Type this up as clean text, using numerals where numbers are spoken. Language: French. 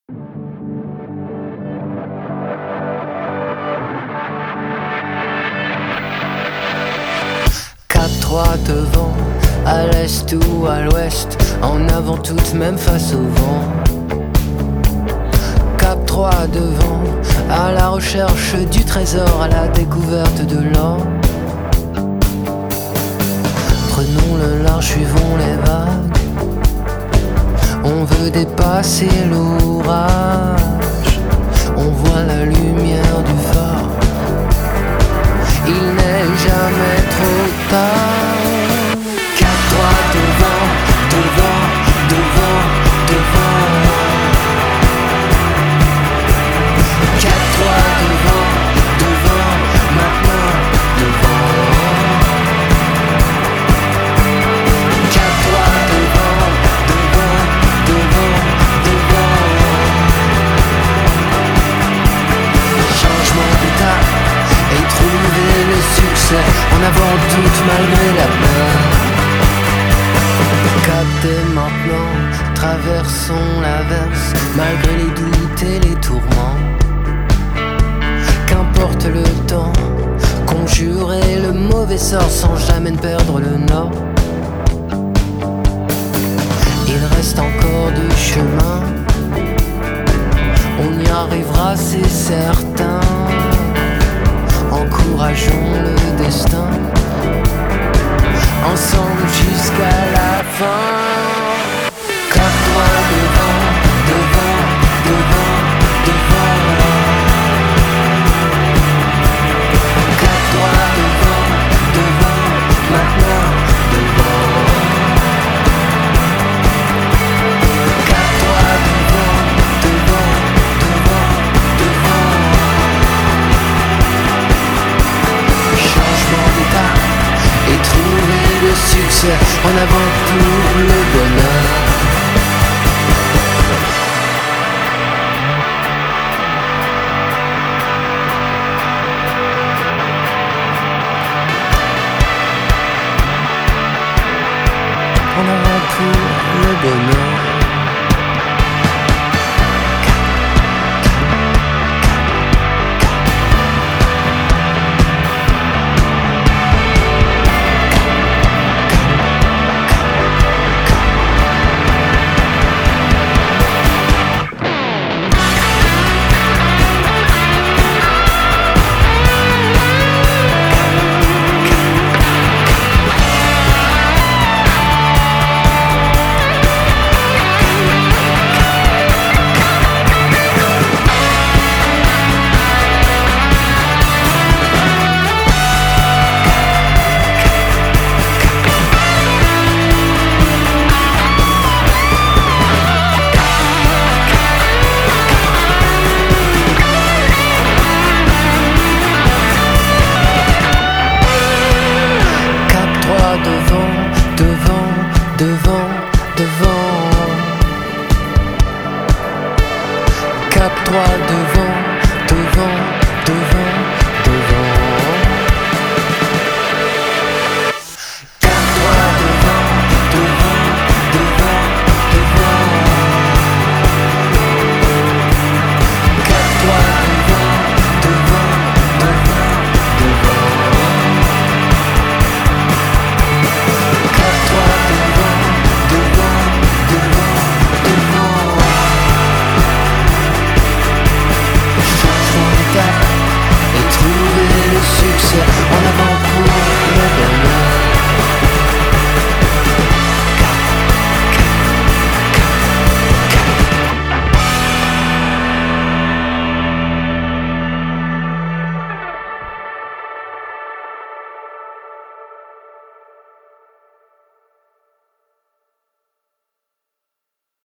Devant, à l'est ou à l'ouest, en avant toute même face au vent. Cap 3 devant, à la recherche du trésor, à la découverte de l'or. Prenons le large, suivons les vagues. On veut dépasser l'orage. On voit la lumière du phare. Il n'est jamais trop tard. 4-3 devant, devant, devant, devant. 4-3 devant, devant, maintenant, devant. 4-3 devant, devant, devant, devant. Changement d'état et trouver le succès en avant toute malgré la peur. Cap dès maintenant, traversons l'averse malgré les doutes et les tourments. Qu'importe le temps, conjurer le mauvais sort sans jamais perdre le nord. Il reste encore du chemin, on y arrivera c'est certain. Encourageons le destin, ensemble jusqu'à la fin. 4-3 devant, devant, devant, devant. 4-3 devant, devant, maintenant, devant. 4-3 devant, devant, devant, devant. Changement d'état et trouver le succès en avant pour le bonheur. En avant pour le bonheur. Cap 3 devant.